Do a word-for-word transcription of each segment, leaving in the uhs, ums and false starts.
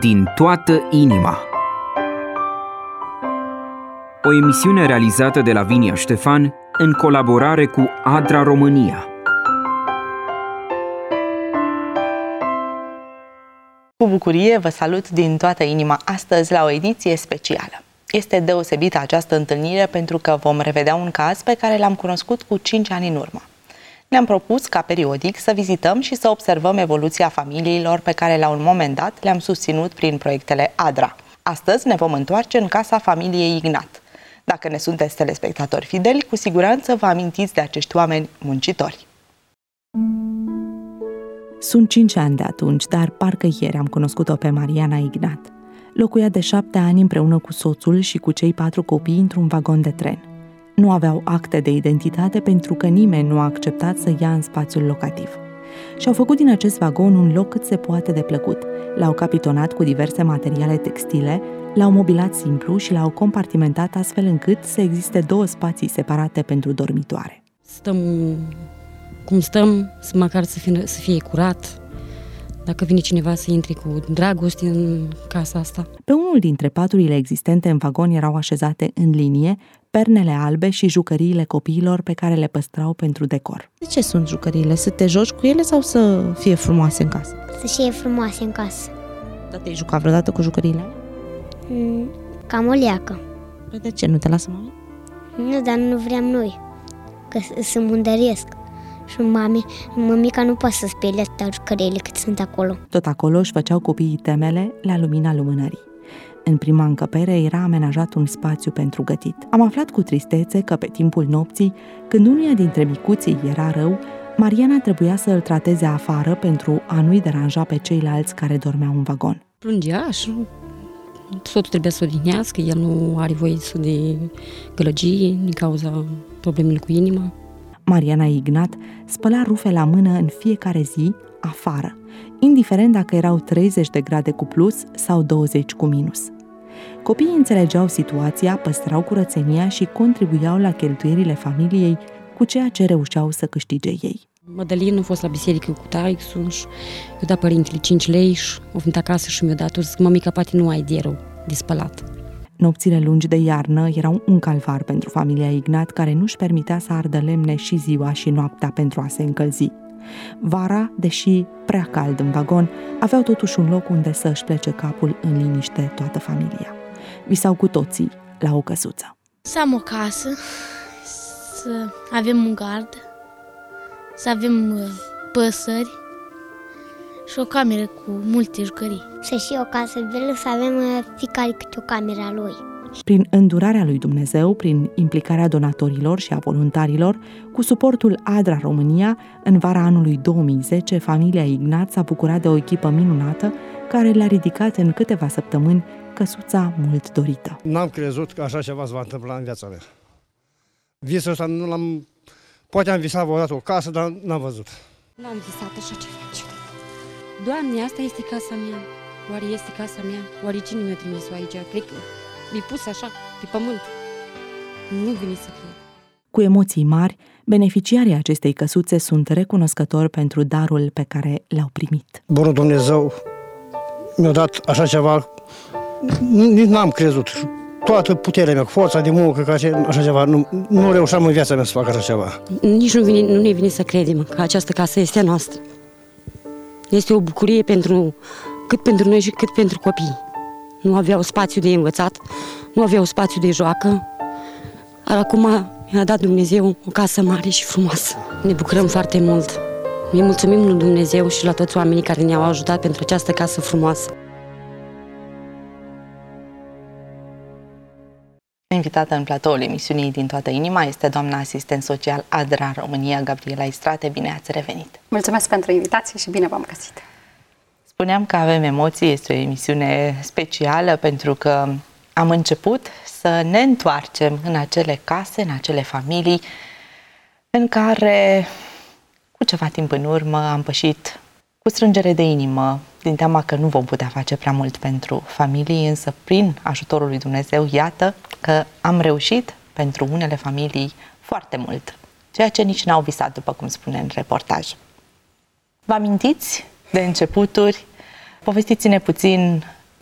Din toată inima. O emisiune realizată de Lavinia Ștefan în colaborare cu ADRA România. Cu bucurie vă salut din toată inima astăzi la o ediție specială. Este deosebită această întâlnire pentru că vom revedea un caz pe care l-am cunoscut cu cinci ani în urmă. Ne-am propus ca periodic să vizităm și să observăm evoluția familiilor pe care la un moment dat le-am susținut prin proiectele ADRA. Astăzi ne vom întoarce în casa familiei Ignat. Dacă ne sunteți telespectatori fideli, cu siguranță vă amintiți de acești oameni muncitori. Sunt cinci ani de atunci, dar parcă ieri am cunoscut-o pe Mariana Ignat. Locuia de șapte ani împreună cu soțul și cu cei patru copii într-un vagon de tren. Nu aveau acte de identitate pentru că nimeni nu a acceptat să ia în spațiul locativ. Și-au făcut din acest vagon un loc cât se poate de plăcut. L-au capitonat cu diverse materiale textile, l-au mobilat simplu și l-au compartimentat astfel încât să existe două spații separate pentru dormitoare. Stăm cum stăm, măcar să fie, să fie curat. Dacă vine cineva să intre cu dragoste în casa asta. Pe unul dintre paturile existente în vagon erau așezate în linie pernele albe și jucăriile copiilor pe care le păstrau pentru decor. De ce sunt jucăriile? Să te joci cu ele sau să fie frumoase în casă? Să fie frumoase în casă. Dar te-ai jucat vreodată cu jucăriile? Mm, cam o leacă. Păi de ce? Nu te lasă mami? Nu, dar nu vrem noi, că se mândăresc. Și mami, mămica nu poate să spele atâtea jucăriile cât sunt acolo. Tot acolo își făceau copiii temele la lumina lumânării. În prima încăpere era amenajat un spațiu pentru gătit. Am aflat cu tristețe că pe timpul nopții, când unuia dintre micuții era rău, Mariana trebuia să îl trateze afară pentru a nu-i deranja pe ceilalți care dormeau în vagon. Plângea și soțul trebuia să o odihnească, el nu are voie să de gălăgie din cauza problemelor cu inima. Mariana Ignat spăla rufe la mână în fiecare zi, afară, indiferent dacă erau treizeci de grade cu plus sau douăzeci cu minus. Copiii înțelegeau situația, păstrau curățenia și contribuiau la cheltuielile familiei cu ceea ce reușeau să câștige ei. Mădălin a fost la biserică cu taisul și i-a dat părintele cinci lei și a venit acasă și mi-a dat. O zis că mămica poate nu ai de rău de spălat. Nopțile lungi de iarnă erau un calvar pentru familia Ignat, care nu-și permitea să ardă lemne și ziua și noaptea pentru a se încălzi. Vara, deși prea cald în vagon, aveau totuși un loc unde să-și plece capul în liniște toată familia. Visau cu toții la o căsuță. Să am o casă, să avem un gard, să avem păsări și o cameră cu multe jucării. Să și o casă belă, să avem fiecare câte o cameră a lui. Prin îndurarea lui Dumnezeu, prin implicarea donatorilor și a voluntarilor, cu suportul ADRA România, în vara anului două mii zece, familia Ignat s-a bucurat de o echipă minunată care le-a ridicat în câteva săptămâni căsuța mult dorită. N-am crezut că așa ceva se va întâmpla în viața mea. Visul ăsta nu l-am... Poate am visat vreodată o casă, dar n-am văzut. N-am visat așa ceva. Doamne, asta este casa mea. Oare este casa mea? Oare cine mi-a trimis-o aici? Cred că mi-a pus așa, pe pământ. Nu vine să cred. Cu emoții mari, beneficiarii acestei căsuțe sunt recunoscători pentru darul pe care l-au primit. Bunul Dumnezeu mi-a dat așa ceva, nici n-am crezut. Toată puterea mea, forța de muncă, ca așa ceva, nu, nu reușeam în viața mea să fac așa ceva. Nici nu, vine, nu ne vine să credem că această casă este a noastră. Este o bucurie pentru, cât pentru noi și cât pentru copii. Nu aveau spațiu de învățat, nu aveau spațiu de joacă. Ar acum mi-a dat Dumnezeu o casă mare și frumoasă. Ne bucurăm foarte mult. Îi mulțumim lui Dumnezeu și la toți oamenii care ne-au ajutat pentru această casă frumoasă. Invitată în platoul emisiunii Din toată inima este doamna asistent social ADRA România, Gabriela Istrate. Bine ați revenit! Mulțumesc pentru invitație și bine v-am găsit! Spuneam că avem emoții, este o emisiune specială pentru că am început să ne întoarcem în acele case, în acele familii în care cu ceva timp în urmă am pășit cu strângere de inimă, din teama că nu vom putea face prea mult pentru familii, însă prin ajutorul lui Dumnezeu, iată că am reușit pentru unele familii foarte mult, ceea ce nici n-au visat, după cum spune în reportaj. Vă amintiți de începuturi? Povestiți-ne puțin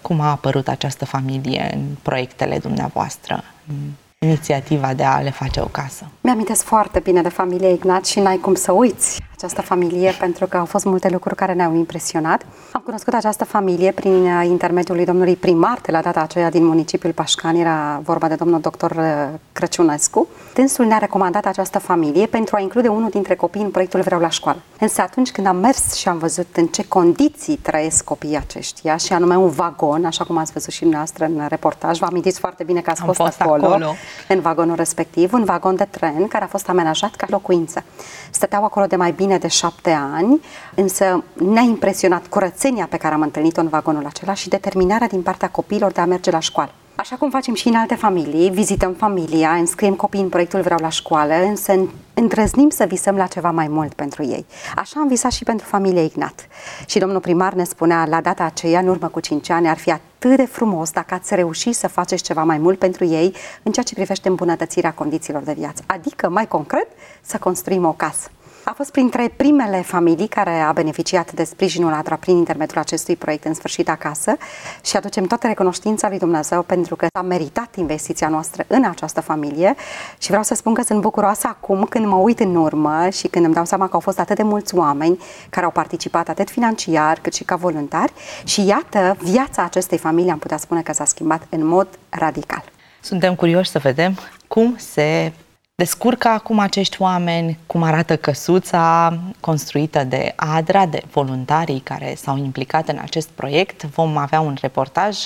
Cum a apărut această familie în proiectele dumneavoastră, în inițiativa de a le face o casă? Mi-amintesc foarte bine de familia Ignat și n-ai cum să uiți această familie, pentru că au fost multe lucruri care ne-au impresionat. Am cunoscut această familie prin intermediul lui domnului primar de la data aceea din municipiul Pașcani, era vorba de domnul doctor Crăciunescu. Dânsul ne-a recomandat această familie pentru a include unul dintre copii în proiectul Vreau la școală. Însă atunci când am mers și am văzut în ce condiții trăiesc copiii aceștia, și anume un vagon, așa cum ați văzut și dumneavoastră în reportaj, vă amintiți foarte bine că ați am fost, fost acolo, acolo, în vagonul respectiv, un vagon de tren care a fost amenajat ca locuință. Stăteau acolo de mai bine de șapte ani, însă ne-a impresionat curățenia pe care am întâlnit-o în vagonul acela și determinarea din partea copiilor de a merge la școală. Așa cum facem și în alte familii, vizităm familia, înscriem copiii în proiectul Vreau la școală, însă îndrăznim să visăm la ceva mai mult pentru ei. Așa am visat și pentru familia Ignat. Și domnul primar ne spunea la data aceea, în urmă cu cinci ani, ar fi atât de frumos dacă ați reuși să faceți ceva mai mult pentru ei în ceea ce privește îmbunătățirea condițiilor de viață. Adică, mai concret, să construim o casă. A fost printre primele familii care a beneficiat de sprijinul ADRA prin intermediul acestui proiect În sfârșit acasă și aducem toată recunoștința lui Dumnezeu pentru că a meritat investiția noastră în această familie și vreau să spun că sunt bucuroasă acum când mă uit în urmă și când îmi dau seama că au fost atât de mulți oameni care au participat atât financiar cât și ca voluntari și iată, viața acestei familii am putea spune că s-a schimbat în mod radical. Suntem curioși să vedem cum se descurcă acum acești oameni, cum arată căsuța construită de ADRA, de voluntarii care s-au implicat în acest proiect. Vom avea un reportaj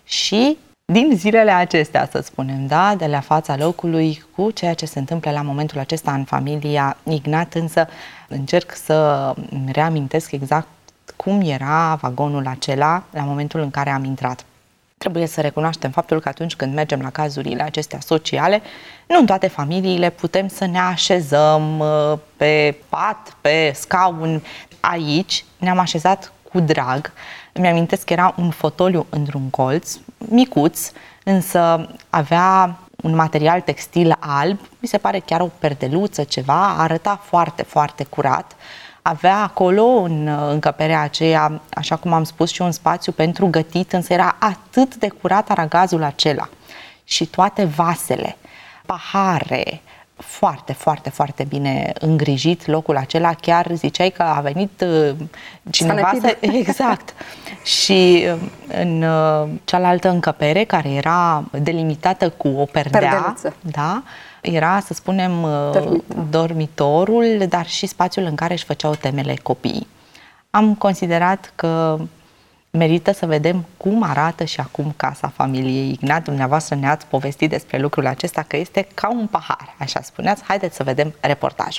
și din zilele acestea, să spunem, da, de la fața locului, cu ceea ce se întâmplă la momentul acesta în familia Ignat, însă încerc să reamintesc exact cum era vagonul acela la momentul în care am intrat. Trebuie să recunoaștem faptul că atunci când mergem la cazurile acestea sociale, nu în toate familiile putem să ne așezăm pe pat, pe scaun. Aici ne-am așezat cu drag. Îmi amintesc că era un fotoliu într-un colț, micuț, însă avea un material textil alb, mi se pare chiar o perdeluță, ceva, arăta foarte, foarte curat. Avea acolo, în încăperea aceea, așa cum am spus, și un spațiu pentru gătit, însă era atât de curat aragazul acela și toate vasele, pahare, foarte, foarte, foarte bine îngrijit locul acela. Chiar ziceai că a venit cineva să... Exact. Și în cealaltă încăpere, care era delimitată cu o perdea, Perdeluță. da, era, să spunem, Dormitor. dormitorul, dar și spațiul în care își făceau temele copiii. Am considerat că merită să vedem cum arată și acum casa familiei Ignat. Dumneavoastră ne-ați povestit despre lucrul acesta, că este ca un pahar, așa spuneați. Haideți să vedem reportajul.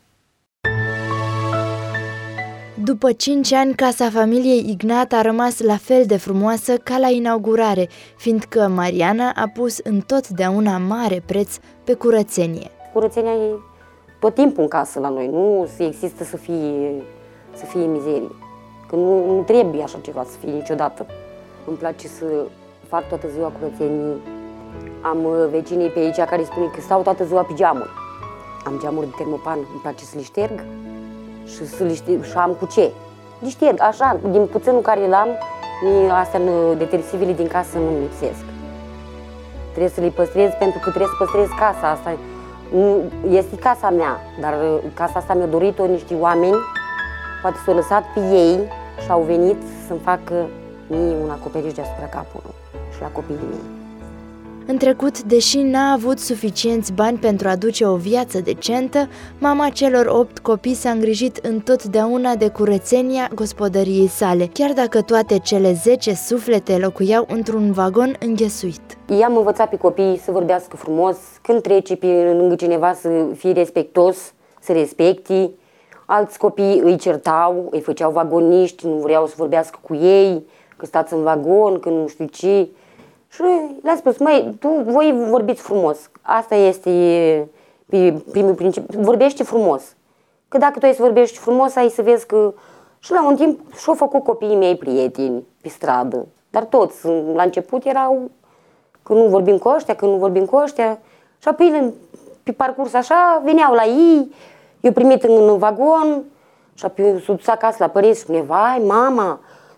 După cinci ani, casa familiei Ignat a rămas la fel de frumoasă ca la inaugurare, fiindcă Mariana a pus întotdeauna mare preț pe curățenie. Curățenia e tot timpul în casă la noi, nu există să fie, să fie mizerie. Că nu, nu trebuie așa ceva să fie niciodată. Îmi place să fac toată ziua curățenii. Am vecinii pe aici care spun că stau toată ziua pe geamuri. Am geamuri de termopan, îmi place să le șterg și, să le șterg, și am cu ce. Le șterg, așa, din puținul care l-am, astea detersivele din casă nu lipsesc. Trebuie să le păstrez pentru că trebuie să păstrez casa asta. Este casa mea, dar casa asta mi-a dorit-o niște oameni, poate s-au lăsat pe ei și au venit să-mi facă mie un acoperiș deasupra capului și la copiii mei. În trecut, deși n-a avut suficienți bani pentru a duce o viață decentă, mama celor opt copii s-a îngrijit întotdeauna de curățenia gospodăriei sale, chiar dacă toate cele zece suflete locuiau într-un vagon înghesuit. I-am învățat pe copii să vorbească frumos, când trece pe lângă cineva să fie respectos, să respecte. Alți copii îi certau, îi făceau vagoniști, nu vreau să vorbească cu ei, că stați în vagon, că nu știu ce. Și le-am spus, măi, tu, voi vorbiți frumos, asta este primul principiu, vorbește frumos. Că dacă tu ai să vorbești frumos, ai să vezi că... Și la un timp și-au făcut copiii mei prieteni pe stradă, dar toți, la început erau că nu vorbim cu ăștia, că nu vorbim cu ăștia. Și apoi, pe parcurs așa, veneau la ei, eu primit în vagon și apoi s-au dus acasă la părinți și spune, vai, mama,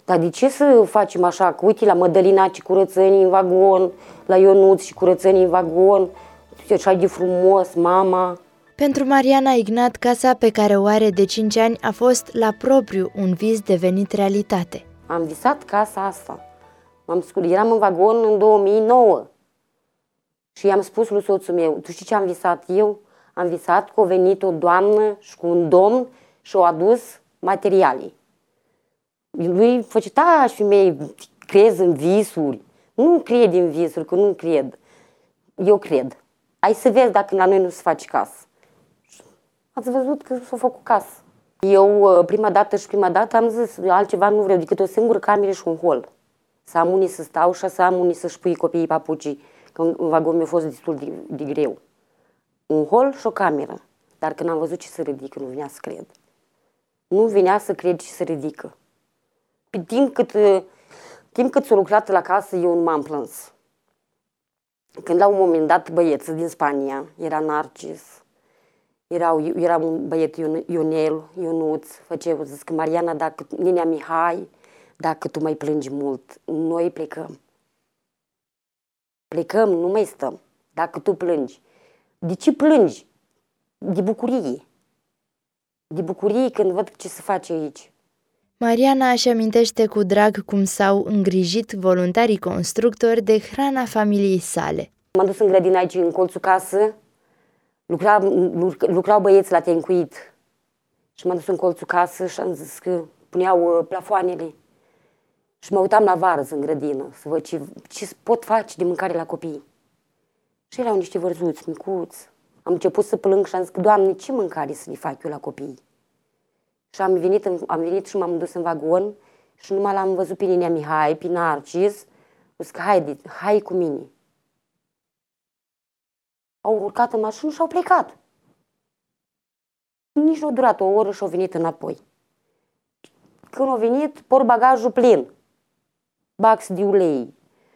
Dar de ce să facem așa? Că uite la Mădălina ce curățănii în vagon, la Ionuț și curățănii în vagon, așa de frumos, mama. Pentru Mariana Ignat, casa pe care o are de cinci ani a fost la propriu un vis devenit realitate. Am visat casa asta. M-am sculat, eram în vagon în două mii nouă și i-am spus lui soțul meu, tu știi ce am visat eu? Am visat că a venit o doamnă și cu un domn și au adus materiale. Lui face, taci, femeie, crezi în visuri? Nu cred în visuri, că nu cred. Eu cred. Hai să vezi dacă la noi nu se face casă. Ați văzut că s-a făcut casă. Eu prima dată și prima dată am zis, altceva nu vreau decât o singură cameră și un hol. Să am unii să stau și să am unii să-și pui copiii papucii, că în vagon mi-a fost destul de, de greu. Un hol și o cameră. Dar când am văzut ce se ridică, nu venea să cred. Nu venea să cred ce se ridică. Pe timp cât, timp cât s-a lucrat la casă, eu nu m-am plâns. Când la un moment dat băieții din Spania, era Narcis, erau, era un băiet Ionel, Ionuț, făceau, zis că Mariana, dacă, Nenea Mihai, dacă tu mai plângi mult, noi plecăm. Plecăm, nu mai stăm. Dacă tu plângi. De ce plângi? De bucurie. De bucurie când văd ce se face aici. Mariana își amintește cu drag cum s-au îngrijit voluntarii constructori de hrana familiei sale. M-am dus în grădină aici, în colțul casă, lucra, lucrau băieți la tencuit. Și m-am dus în colțul casă și am zis că puneau plafoanele. Și mă uitam la varză în grădină, să văd ce, ce pot face de mâncare la copii. Și erau niște vărzuți micuți. Am început să plâng și am zis că, Doamne, ce mâncare să le fac eu la copii? Și am venit, am venit și m-am dus în vagon și numai l-am văzut pe Nenea Mihai, pe Narcis, o zic, haide, hai cu mine. Au urcat în mașină și au plecat. Nici nu a durat o oră și au venit înapoi. Când au venit, por bagajul plin. Bax de ulei,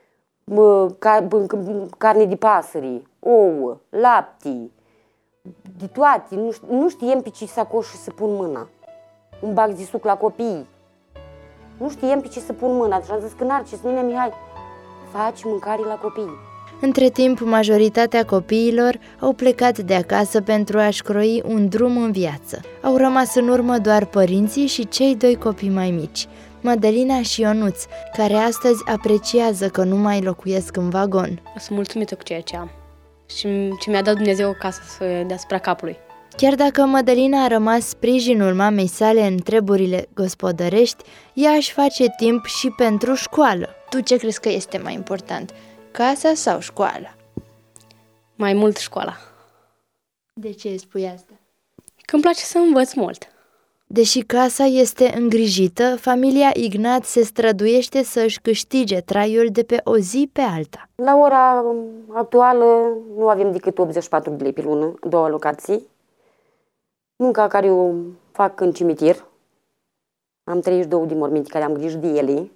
carne de pasăre, ouă, lapte, de toate. Nu, nu știem pe ce sacoș să pun mâna. Un bac de suc la copii. Nu știem pe ce să pun mâna. Și am zis că Narcis, Nenea Mihai, faci mâncare la copii. Între timp, majoritatea copiilor au plecat de acasă pentru a-și croi un drum în viață. Au rămas în urmă doar părinții și cei doi copii mai mici, Mădălina și Ionuț, care astăzi apreciază că nu mai locuiesc în vagon. Sunt mulțumită cu ceea ce am și ce mi-a dat Dumnezeu o casă deasupra capului. Chiar dacă Mădălina a rămas sprijinul mamei sale în treburile gospodărești, ea își face timp și pentru școală. Tu ce crezi că este mai important, casa sau școala? Mai mult școala. De ce spui asta? Că îmi place să învăț mult. Deși casa este îngrijită, familia Ignat se străduiește să își câștige traiul de pe o zi pe alta. La ora actuală nu avem decât optzeci și patru de lei pe lună, două alocații. Munca care o fac în cimitir. Am treizeci și două de morminte care am grijă de ele.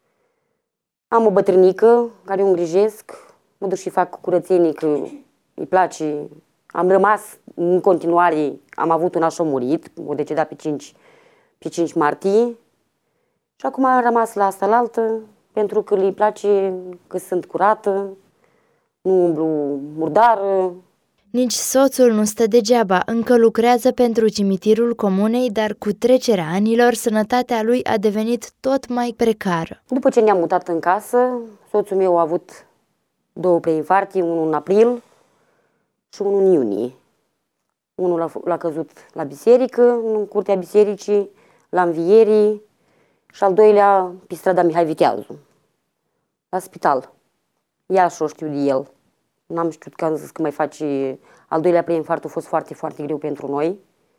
Am o bătrânică care o îngrijesc. Mă duc și fac curățenii că îi place. Am rămas în continuare, am avut un așa murit, o decedat pe cinci, pe cinci martie. Și acum am rămas la asta la altă, pentru că îi place că sunt curată, nu umblu murdară. Nici soțul nu stă degeaba, încă lucrează pentru cimitirul comunei, dar cu trecerea anilor, sănătatea lui a devenit tot mai precară. După ce ne-am mutat în casă, soțul meu a avut două preinfarcte, unul în april și unul în iunie. Unul l-a căzut la biserică, în curtea bisericii, la învierii, și al doilea pe strada Mihai Viteazu, la spital. Ea și-o știu de el. N-am știut că am zis că mai face al doilea preinfarct, a fost foarte, foarte greu pentru noi.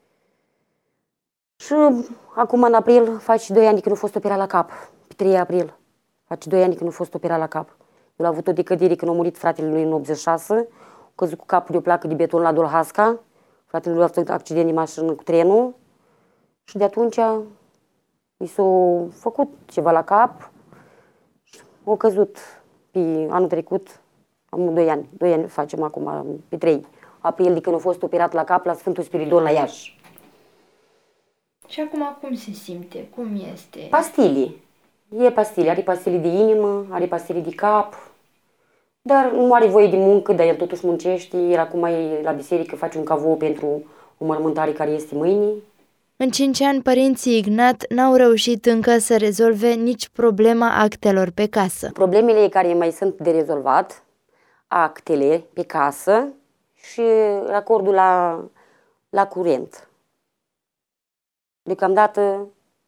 Și acum în april face doi ani când nu a fost operat la cap, pe trei april. Face doi ani când nu a fost operat la cap. El a avut o decădere când a murit fratele lui în optzeci și șase, a căzut cu capul de o placă de beton la Dolhasca, fratele lui a avut accident de mașină cu trenul și de atunci i s-a făcut ceva la cap și a căzut pe anul trecut. Am doi ani, doi ani facem acum, pe trei april, de când a fost operat la cap la Sfântul Spiridon la Iași. Și acum cum se simte? Cum este? Pastile. E pastile, are pastile de inimă, are pastile de cap, dar nu are voie de muncă, dar el totuși muncește, el acum e la biserică, face un cavou pentru o mormântare care este mâine. În cinci ani, părinții Ignat n-au reușit încă să rezolve nici problema actelor pe casă. Problemele care mai sunt de rezolvat, actele pe casă și racordul la, la curent. Deocamdată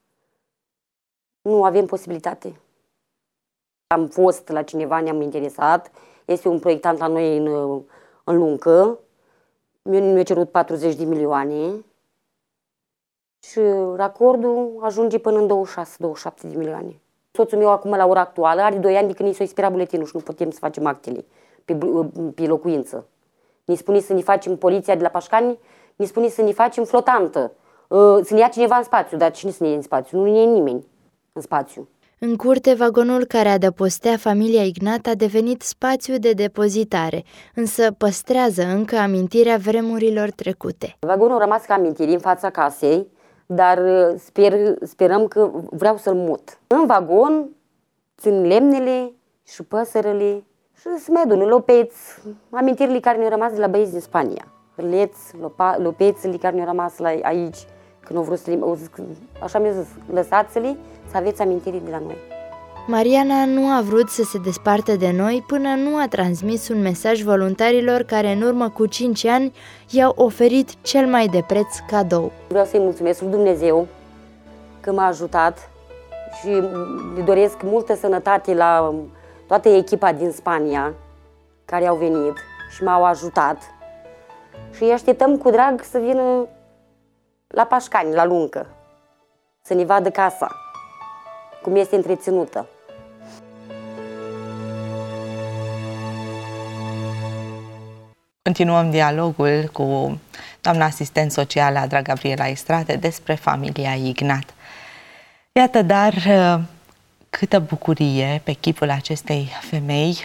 nu avem posibilitate. Am fost la cineva, ne-am interesat, este un proiectant la noi în, în Luncă, mi-a cerut patruzeci de milioane și racordul ajunge până în douăzeci și șase douăzeci și șapte de milioane. Soțul meu acum, la ora actuală, are doi ani de când i s-a expirat buletinul și nu putem să facem actele pe, pe locuință. Ne spune să ne facem poliția de la Pașcani, ne spune să ne facem flotantă, să ne ia cineva în spațiu, dar cine să ne ia în spațiu? Nu ne ia nimeni în spațiu. În curte, vagonul care adăpostea familia Ignat a devenit spațiu de depozitare, însă păstrează încă amintirea vremurilor trecute. Vagonul a rămas ca amintiri în fața casei, dar sper, sperăm că vreau să-l mut. În vagon țin lemnele și păsările și să mai adun lopeți, amintirile care ne-au rămas de la băieți din Spania. Leți, lopețele care ne-au rămas la aici, când au vrut să le... Așa mi-a zis, lăsați-le să aveți amintiri de la noi. Mariana nu a vrut să se despartă de noi până nu a transmis un mesaj voluntarilor care în urmă cu cinci ani i-au oferit cel mai de preț cadou. Vreau să-i mulțumesc lui Dumnezeu că m-a ajutat și le doresc multă sănătate la toată echipa din Spania care au venit și m-au ajutat. Și îi așteptăm cu drag să vină la Pașcani, la Luncă, să ne vadă casa, cum este întreținută. Continuăm dialogul cu doamna asistent socială Adra Gabriela Estrade despre familia Ignat. Iată, dar câtă bucurie pe chipul acestei femei,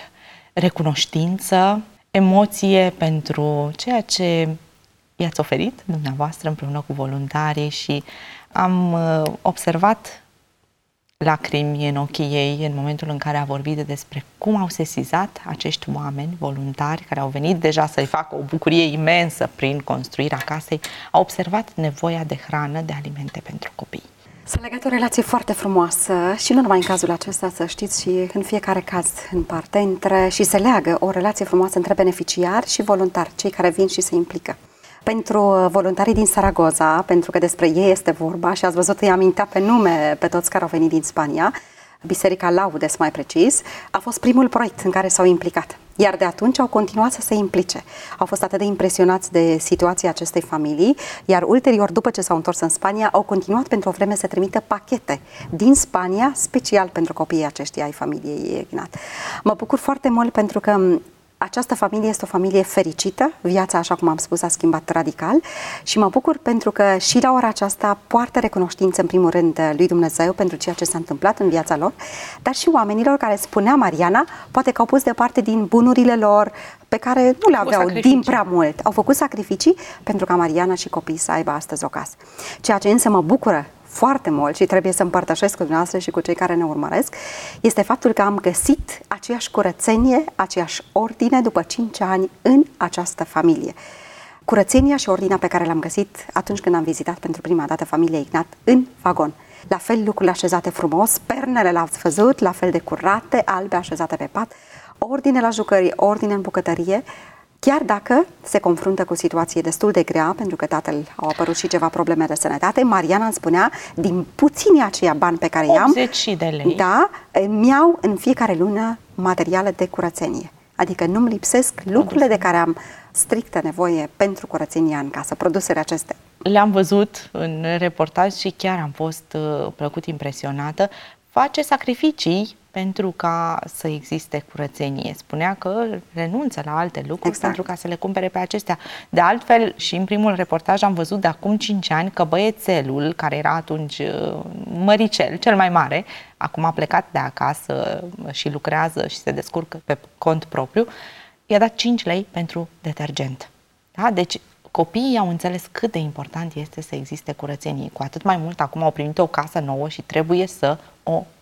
recunoștință, emoție pentru ceea ce i-ați oferit dumneavoastră împreună cu voluntarii și am observat lacrimi în ochii ei în momentul în care a vorbit despre cum au sesizat acești oameni voluntari care au venit deja să-i facă o bucurie imensă prin construirea casei, au observat nevoia de hrană, de alimente pentru copii. S-a legat o relație foarte frumoasă și nu numai în cazul acesta, să știți, și în fiecare caz în parte, între, și se leagă o relație frumoasă între beneficiari și voluntari, cei care vin și se implică. Pentru voluntarii din Zaragoza, pentru că despre ei este vorba și ați văzut, îi amintea pe nume pe toți care au venit din Spania, Biserica Laudes mai precis, a fost primul proiect în care s-au implicat. Iar de atunci au continuat să se implice. Au fost atât de impresionați de situația acestei familii, iar ulterior, după ce s-au întors în Spania, au continuat pentru o vreme să trimită pachete din Spania, special pentru copiii aceștia ai familiei Ignat. Mă bucur foarte mult pentru că această familie este o familie fericită, viața, așa cum am spus, a schimbat radical și mă bucur pentru că și la ora aceasta poartă recunoștință în primul rând lui Dumnezeu pentru ceea ce s-a întâmplat în viața lor, dar și oamenilor care, spunea Mariana, poate că au pus deoparte din bunurile lor pe care nu le aveau din prea mult. Au făcut sacrificii pentru ca Mariana și copiii să aibă astăzi o casă. Ceea ce însă mă bucură foarte mult și trebuie să împărtășesc cu dumneavoastră și cu cei care ne urmăresc, este faptul că am găsit aceeași curățenie, aceeași ordine după cinci ani în această familie. Curățenia și ordinea pe care l-am găsit atunci când am vizitat pentru prima dată familia Ignat în vagon. La fel lucrurile așezate frumos, pernele l-ați văzut, la fel de curate, albe așezate pe pat, ordine la jucării, ordine în bucătărie, chiar dacă se confruntă cu situație destul de grea, pentru că tatăl au apărut și ceva probleme de sănătate, Mariana îmi spunea, din puțini aceia bani pe care i-am, optzeci de lei. Da, mi-au în fiecare lună materiale de curățenie. Adică nu-mi lipsesc lucrurile de care am strictă nevoie pentru curățenia în casă, produsele acestea. Le-am văzut în reportaj și chiar am fost uh, plăcut impresionată. Face sacrificii pentru ca să existe curățenie. Spunea că renunță la alte lucruri exact. pentru ca să le cumpere pe acestea. De altfel, și în primul reportaj am văzut de acum cinci ani că băiețelul, care era atunci măricel, cel mai mare, acum a plecat de acasă și lucrează și se descurcă pe cont propriu, i-a dat cinci lei pentru detergent. Da? Deci copiii au înțeles cât de important este să existe curățenie. Cu atât mai mult acum au primit o casă nouă și trebuie să o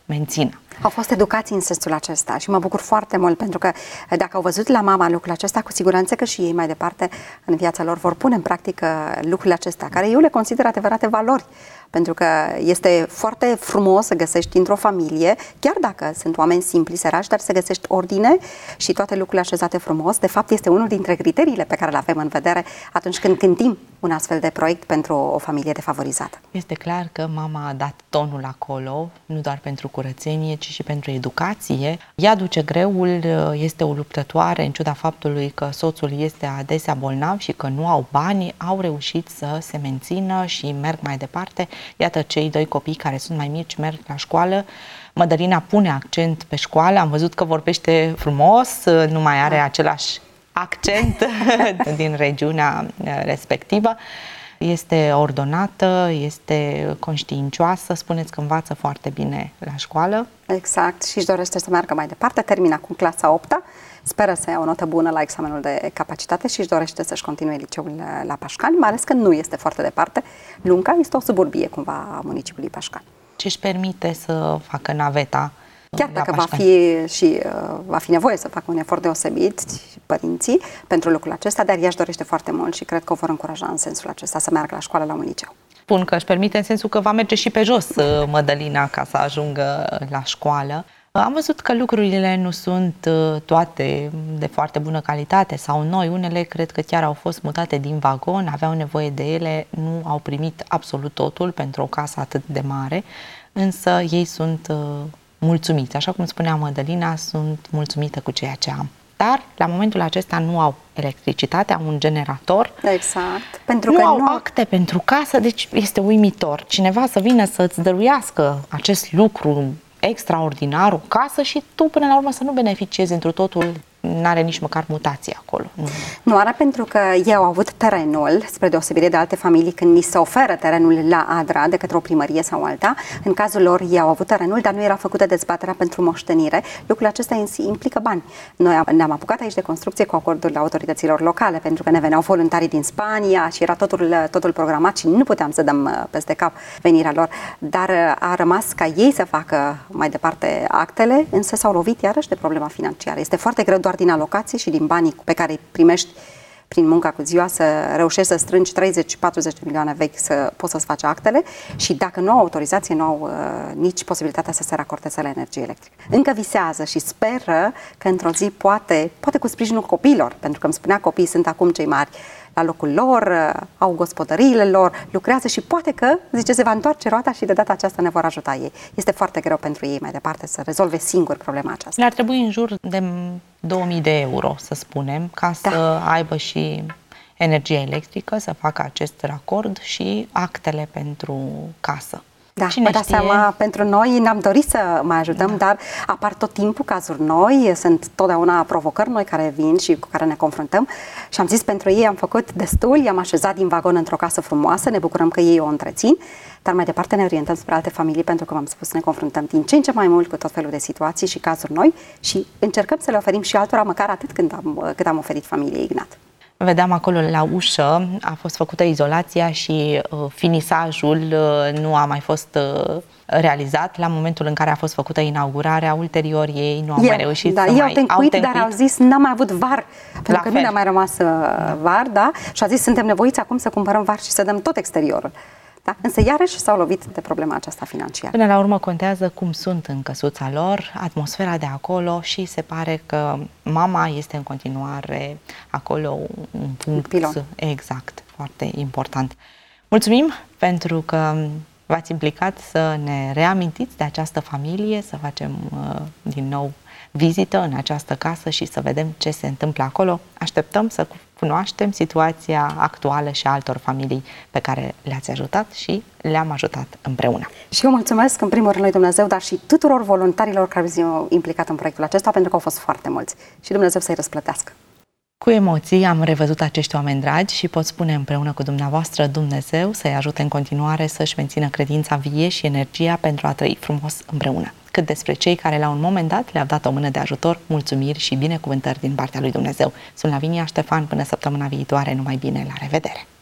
mențină. Au fost educați în sensul acesta și mă bucur foarte mult pentru că dacă au văzut la mama lucrul acesta, cu siguranță că și ei mai departe în viața lor vor pune în practică lucrurile acestea, care eu le consider adevărate valori. Pentru că este foarte frumos să găsești într-o familie, chiar dacă sunt oameni simpli, săraci, dar să găsești ordine și toate lucrurile așezate frumos. De fapt, este unul dintre criteriile pe care le avem în vedere atunci când gândim un astfel de proiect pentru o familie defavorizată. Este clar că mama a dat tonul acolo, nu doar pentru curățenie, ci și pentru educație. Ea duce greul, este o luptătoare, în ciuda faptului că soțul este adesea bolnav și că nu au bani, au reușit să se mențină și merg mai departe. Iată, cei doi copii care sunt mai mici merg la școală. Mădălina pune accent pe școală, am văzut că vorbește frumos, nu mai are același accent din regiunea respectivă. Este ordonată, este conștiincioasă, spuneți că învață foarte bine la școală. Exact, și își dorește să meargă mai departe, termină acum clasa a opta, speră să ia o notă bună la examenul de capacitate și își dorește să-și continue liceul la Pașcani, mai ales că nu este foarte departe. Lunca este o suburbie cumva a municipiului Pașcani. Ce își permite să facă naveta? Chiar dacă va fi, și, uh, va fi nevoie să facă un efort deosebit părinții pentru lucrul acesta, dar ea își dorește foarte mult și cred că o vor încuraja în sensul acesta să meargă la școală la un liceu. Spun că își permite în sensul că va merge și pe jos Mădălina ca să ajungă la școală. Am văzut că lucrurile nu sunt toate de foarte bună calitate sau noi, unele cred că chiar au fost mutate din vagon, aveau nevoie de ele, nu au primit absolut totul pentru o casă atât de mare, însă ei sunt mulțumiți. Așa cum spunea Mădălina, sunt mulțumită cu ceea ce am. Dar la momentul acesta nu au electricitate, au un generator. Exact. Pentru nu că au nu acte pentru casă, deci este uimitor. Cineva să vină să-ți dăruiască acest lucru extraordinar, o casă, și tu până la urmă să nu beneficiezi întru totul, n-are nici măcar mutație acolo. Nu, nu are, pentru că ei au avut terenul, spre deosebire de alte familii, când ni se oferă terenul la Adra de către o primărie sau alta. În cazul lor ei au avut terenul, dar nu era făcută dezbaterea pentru moștenire. Lucrul acesta implică bani. Noi ne-am apucat aici de construcție cu acordul autorităților locale, pentru că ne veneau voluntarii din Spania și era totul, totul programat și nu puteam să dăm peste cap venirea lor. Dar a rămas ca ei să facă mai departe actele, însă s-au lovit iarăși de problema financiară. Este foarte greu doar din alocații și din banii pe care îi primești prin munca cu ziua să reușești să strângi treizeci patruzeci de milioane vechi să poți să-ți faci actele și dacă nu au autorizație, nu au uh, nici posibilitatea să se racordeze la energie electrică. Încă visează și speră că într-o zi poate, poate cu sprijinul copiilor, pentru că îmi spunea, copiii sunt acum cei mari la locul lor, au gospodăriile lor, lucrează și poate că, zice, se va întoarce roata și de data aceasta ne vor ajuta ei. Este foarte greu pentru ei mai departe să rezolve singur problema aceasta. Le-ar trebui în jur de două mii de euro, să spunem, ca da. să aibă și energie electrică, să facă acest racord și actele pentru casă. Da, vă dați seama, pentru noi ne-am dorit să mai ajutăm, da. dar apar tot timpul cazuri noi, sunt totdeauna provocări noi care vin și cu care ne confruntăm și am zis, pentru ei am făcut destul, i-am așezat din vagon într-o casă frumoasă, ne bucurăm că ei o întrețin, dar mai departe ne orientăm spre alte familii, pentru că v-am spus, ne confruntăm din ce în ce mai mult cu tot felul de situații și cazuri noi și încercăm să le oferim și altora, măcar atât cât am, cât am oferit familiei Ignat. Vedeam acolo la ușă, a fost făcută izolația și uh, finisajul uh, nu a mai fost uh, realizat la momentul în care a fost făcută inaugurarea. Ulterior ei nu au Eu, mai reușit da, să ei mai... au tencuit, au dar au zis, n-am mai avut var, pentru la că fel. nu ne-a mai rămas uh, var, da? Și a zis, suntem nevoiți acum să cumpărăm var și să dăm tot exteriorul. Da? Însă iarăși s-au lovit de problema aceasta financiară. Până la urmă contează cum sunt în căsuța lor, atmosfera de acolo și se pare că mama este în continuare acolo un punct pilon. Exact, foarte important. Mulțumim pentru că v-ați implicat să ne reamintiți de această familie, să facem uh, din nou vizită în această casă și să vedem ce se întâmplă acolo. Așteptăm să cunoaștem situația actuală și a altor familii pe care le-ați ajutat și le-am ajutat împreună. Și eu mulțumesc în primul rând lui Dumnezeu, dar și tuturor voluntarilor care s-au implicat în proiectul acesta, pentru că au fost foarte mulți. Și Dumnezeu să-i răsplătească. Cu emoții am revăzut acești oameni dragi și pot spune împreună cu dumneavoastră, Dumnezeu să-i ajute în continuare să-și mențină credința vie și energia pentru a trăi frumos împreună. Cât despre cei care la un moment dat le-au dat o mână de ajutor, mulțumiri și binecuvântări din partea lui Dumnezeu. Sunt Lavinia Ștefan, până săptămâna viitoare, numai bine, la revedere!